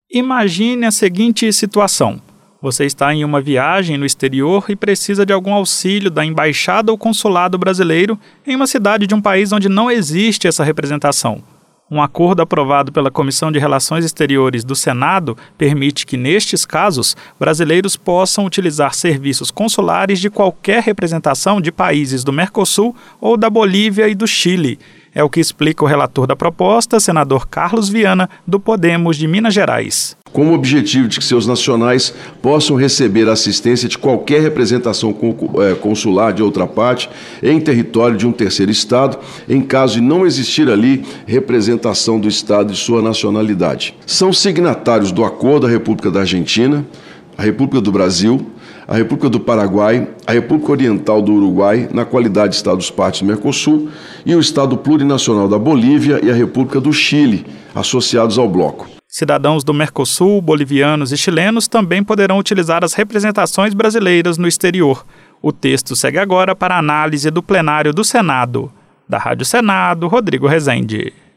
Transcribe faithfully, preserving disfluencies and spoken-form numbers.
Imagine a seguinte situação. Você está em uma viagem no exterior e precisa de algum auxílio da embaixada ou consulado brasileiro em uma cidade de um país onde não existe essa representação. Um acordo aprovado pela Comissão de Relações Exteriores do Senado permite que, nestes casos, brasileiros possam utilizar serviços consulares de qualquer representação de países do Mercosul ou da Bolívia e do Chile. É o que explica o relator da proposta, senador Carlos Viana, do Podemos de Minas Gerais. Com o objetivo de que seus nacionais possam receber assistência de qualquer representação consular de outra parte em território de um terceiro Estado, em caso de não existir ali representação do Estado de sua nacionalidade. São signatários do acordo a República da Argentina, a República do Brasil, a República do Paraguai, a República Oriental do Uruguai, na qualidade de Estados-partes do Mercosul, e o Estado Plurinacional da Bolívia e a República do Chile, associados ao bloco. Cidadãos do Mercosul, bolivianos e chilenos também poderão utilizar as representações brasileiras no exterior. O texto segue agora para análise do plenário do Senado. Da Rádio Senado, Rodrigo Rezende.